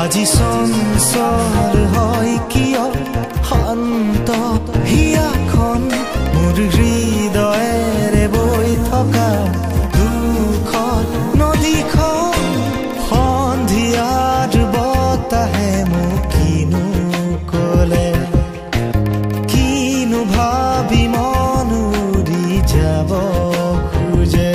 আজি চঞ্চল হয় কিয় শান্ত হিয়াখন মোৰ হৃদয়েৰে বৈ থকা দুখন নদীখন সন্ধিয়াৰ বতাহে মোক কিনো ক'লে কিনো ভাবি মন উৰি যাব খোজে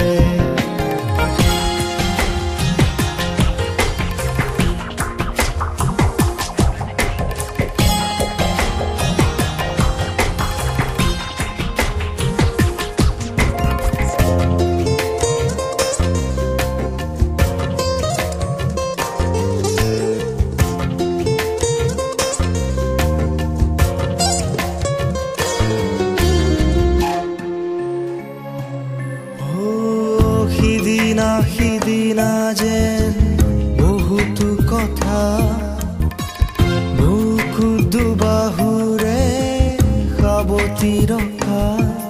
সিদিনা যেন বহুতো কথা বুকু দুবাহুৰে সাৱটি ৰখা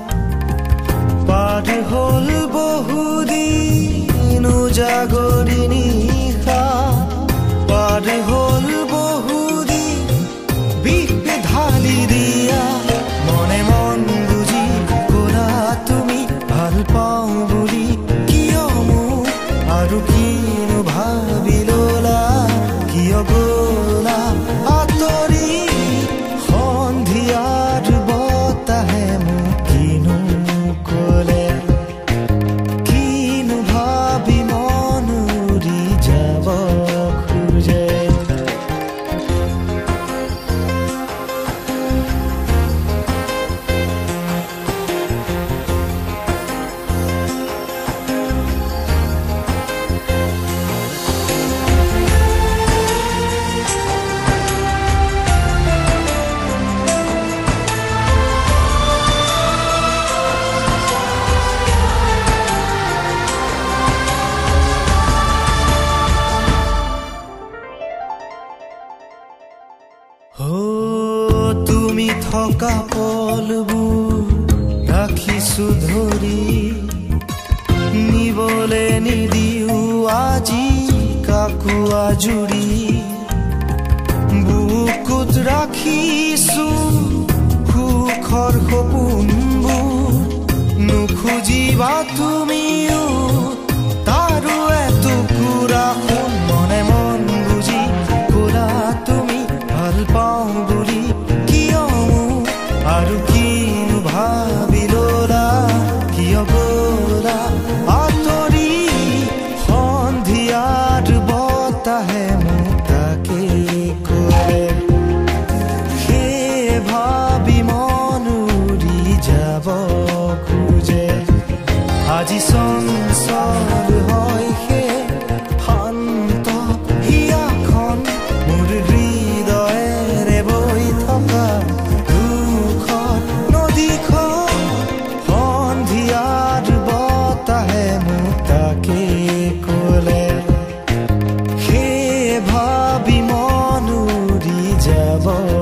পাৰ হ'ল বহুদিন উজাগৰি নিশা পাৰ হ'ল বহুদিন বিষে ঢালি দিয়া মনে মন বুজি ক'লা তুমি ভাল পাওঁ বুলি আৰু কিনো ভাবি ল'লা কিয় গ'লা আঁতৰি সন্ধিয়াৰ বতাহে মোক কিনো ক'লে কিনো ভাবি মন উৰি যাব খোজে তুমি থকা পলবোৰ ৰাখিছো ধৰি নিবলে নিদিও আজি কাকো আজুৰি বুকুত ৰাখিছো সুখৰ সপোনবোৰ নুখুজিবা তুমিও তাৰো এটুকুৰা সোণ মনে মন বুজি ক'লা তুমি ভাল পাওঁ বুলি কিয় মোক আৰু কিনো ভাবি ল'লা কিয় গ'লা আঁতৰি সন্ধিয়াৰ বতাহে মোক তাকে ক'লে সেই ভাবি মন উৰি যাব খোজে আজি চঞ্চল হয় সেই শান্ত হিয়াখন মোৰ হৃদয়েৰে বৈ থকা দুখন নদীখন সন্ধিয়াৰ বতাহে মোক তাকে ক'লে সেই ভাবি মন উৰি যাব